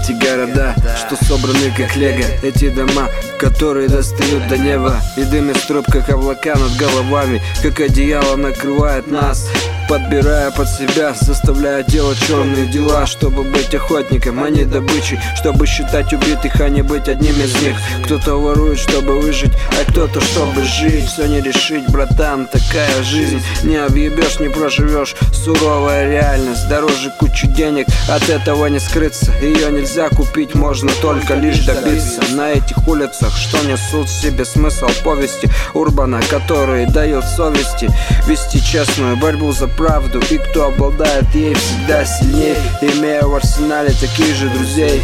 эти города, что собраны как лего. Эти дома, которые достают до неба, и дым из труб, как облака над головами, как одеяло накрывает нас, подбирая под себя, заставляя делать черные дела, чтобы быть охотником, а не добычей, чтобы считать убитых, а не быть одним из них. Кто-то ворует, чтобы выжить, а кто-то, чтобы жить. Все не решить, братан, такая жизнь. Не объебешь, не проживешь, суровая реальность. Дороже кучу денег, от этого не скрыться. Ее нельзя купить, можно только лишь добиться. На этих улицах, что несут в себе смысл повести Урбана, который дает совести вести честную борьбу за правду. И кто обладает ей, всегда сильней, имея в арсенале таких же друзей.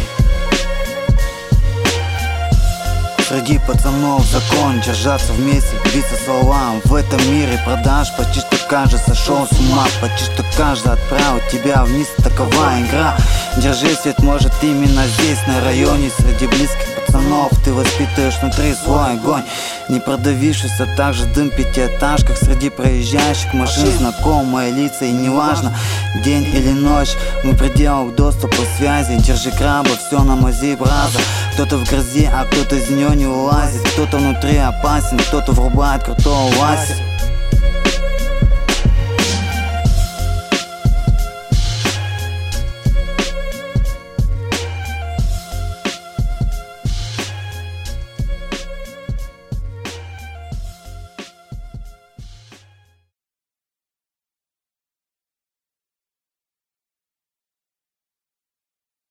Среди пацанов закон держаться вместе, биться словам. В этом мире продаж почти что каждый сошел с ума, почти что каждый отправил тебя вниз. Такова игра. Держи свет, может именно здесь, на районе. Среди близких пацанов ты воспитываешь внутри свой огонь, не продавившийся. Также дым в пятиэтажках, среди проезжающих машин знакомые лица. И неважно, день или ночь, мы в пределах доступа связи. Держи краба, все на мази браза. Кто-то в грязи, а кто-то из нее не вылазит. Кто-то внутри опасен, кто-то врубает крутого Вася.